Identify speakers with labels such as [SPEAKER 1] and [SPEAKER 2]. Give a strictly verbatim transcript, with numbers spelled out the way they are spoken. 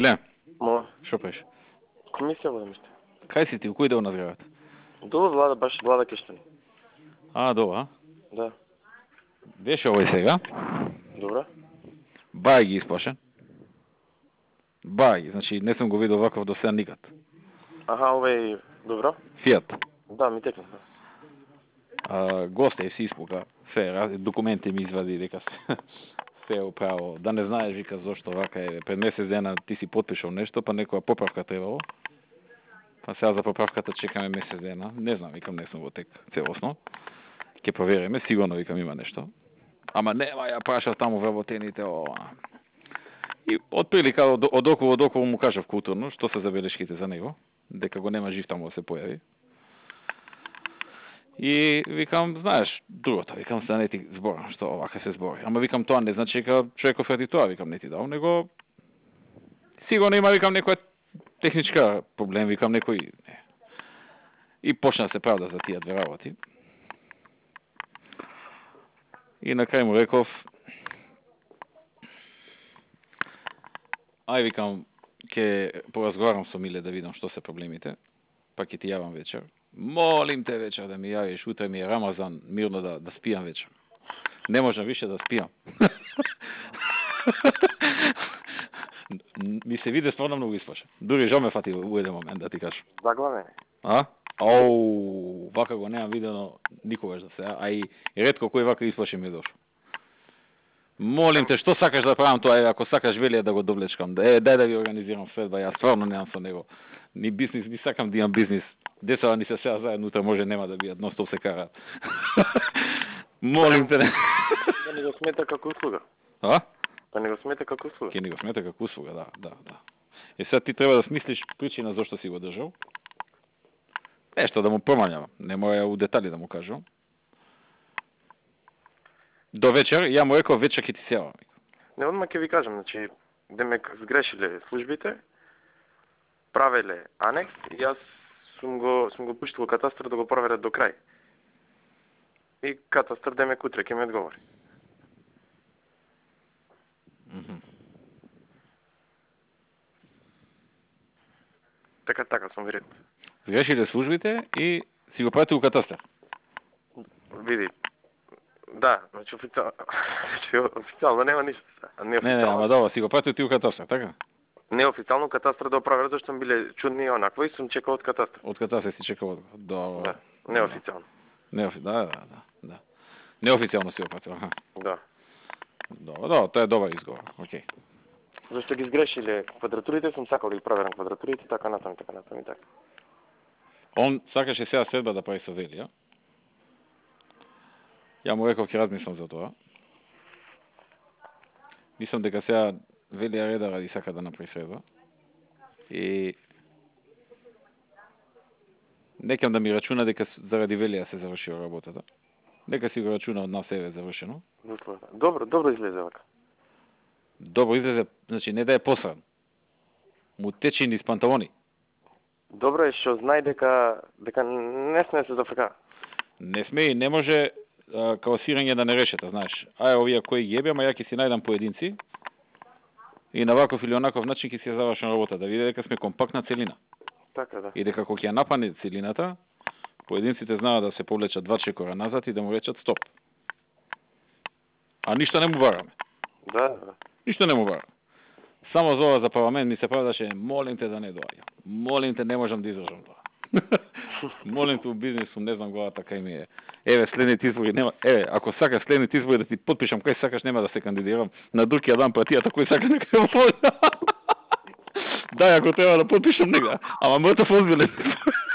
[SPEAKER 1] Ле,
[SPEAKER 2] Мо,
[SPEAKER 1] што правиш?
[SPEAKER 2] комисија водам иште.
[SPEAKER 1] Кај си ти, у кој дел на зградата?
[SPEAKER 2] Долу влада, баш влада Кештани.
[SPEAKER 1] А, долу, а?
[SPEAKER 2] Да.
[SPEAKER 1] Беше овој сега?
[SPEAKER 2] Добра.
[SPEAKER 1] Бај ги исплашен. Бај ги, значи не сум го видел ваков до сега никад.
[SPEAKER 2] Аха, овој, добро?
[SPEAKER 1] Фијат.
[SPEAKER 2] Да, ми текна.
[SPEAKER 1] А, госте си испука, се, раз- документи ми извади, дека се, се е управо. Да не знаеш, вика, зошто вака е. Пред месец дена ти си потпишал нешто, па некоја поправка требало. Па сега за поправката чекаме месец дена. Не знам, викам, не сум во тек целосно. Ќе провериме, сигурно викам има нешто. Ама нема, ја прашав таму вработените, ова. И од прилика од, од околу од околу му кажав културно што се забелешките за него, дека го нема жив таму да се појави. И викам, знаеш, другото, викам се не ти зборам што овака се збори. Ама викам тоа не значи дека човеков ради тоа викам не ти дал, него сигурно има викам некоја техничка проблем, викам некој не. И почна да се правда за тие две работи. И на крај му реков ај викам ќе поразговарам со Миле да видам што се проблемите, па ќе ти јавам вечер. Молим те вечер да ми јавиш, утре ми е Рамазан, мирно да, да спијам вечер. Не можам више да спијам. Ми се виде стварно многу исплашен. Дури жал ме фати во еден момент да ти кажам.
[SPEAKER 2] Заглавен.
[SPEAKER 1] А? Оу, вака го немам видено никогаш да се, а и ретко кој вака исплашен ми е дошол. Молим те, што сакаш да правам тоа, е, ако сакаш вели да го довлечкам. Е, дај да ви организирам сведба, јас стварно немам со него. Ни бизнис, ни сакам да имам бизнис. Децата ни се сега заедно, утре може нема да бијат, ностоп се караат. Молим те.
[SPEAKER 2] Да не го смета како услуга.
[SPEAKER 1] А?
[SPEAKER 2] Да не го смета како услуга.
[SPEAKER 1] Ке ни го смета како услуга, да, да, да. Е сега ти треба да смислиш причина зашто си го држал. Нешто да му промањам, не мора у детали да му кажам. До вечер, ја му реков вечер ќе ти се јавам.
[SPEAKER 2] Не, одма ќе ви кажам, значи, демек сгрешиле службите, правеле анекс и јас сум го сум го пуштил катастар да го проверат до крај. И катастар демек утре ќе ми одговори.
[SPEAKER 1] Мгм.
[SPEAKER 2] Така, така сум ви рекол.
[SPEAKER 1] Сгрешиле службите и си го пратил у катастар.
[SPEAKER 2] Види. Да, значи официјално, значи официјално нема ништо се. А не
[SPEAKER 1] Не, не, ама
[SPEAKER 2] официјално.
[SPEAKER 1] добро, си го пратил ти у катастар, така?
[SPEAKER 2] Неофицијално катастар да проверат зашто биле чудни и онакво и сум чекал од катастар.
[SPEAKER 1] Од катастар си чекал одговор. Добро.
[SPEAKER 2] Да, неофицијално.
[SPEAKER 1] Неофи... Да, да, да, да. Неофицијално си го пратил, аха.
[SPEAKER 2] Да.
[SPEAKER 1] Добро, добро, тоа е добар изговор. Океј.
[SPEAKER 2] Зашто ги сгрешиле квадратурите, сум сакал да ги проверам квадратурите, така натаму, така натаму и така.
[SPEAKER 1] Он сакаше сега сведба да прави со Велија. Ја му реков ќе размислам за тоа. Мислам дека сега Велија реда ради сака да направи сведба. И некам да ми рачуна дека с- заради Велија се завршила работата. Нека си го рачуна од нас еве завршено.
[SPEAKER 2] Заслужено. Добро, добро излезе вака.
[SPEAKER 1] Добро излезе, значи не да е посран. Му тече низ панталони.
[SPEAKER 2] Добро е што знај дека дека не сме се зафрка.
[SPEAKER 1] Не сме и не може а, каосирање да не решета, знаеш. Ај овие кои ги ебе, ама ја ќе си најдам поединци и на ваков или онаков начин ќе си ја завршам работа, да види дека сме компактна целина.
[SPEAKER 2] Така да.
[SPEAKER 1] И дека кога ќе ја напане целината, поединците знаат да се повлечат два чекора назад и да му речат стоп. А ништо не му бараме.
[SPEAKER 2] Да, да.
[SPEAKER 1] Ништо не му бараме. Само за ова за парламент ми се правдаше, молим те да не доаѓа. Молим те, не можам да издржам тоа. Молим те, у бизнис сум, не знам главата кај ми е. Еве следните избори нема, еве, ако сакаш следните избори да ти потпишам кај сакаш, нема да се кандидирам. На друг ја дам партијата кој сака нека ја води. Да, ако треба да потпишам нега, ама мртов озбилен.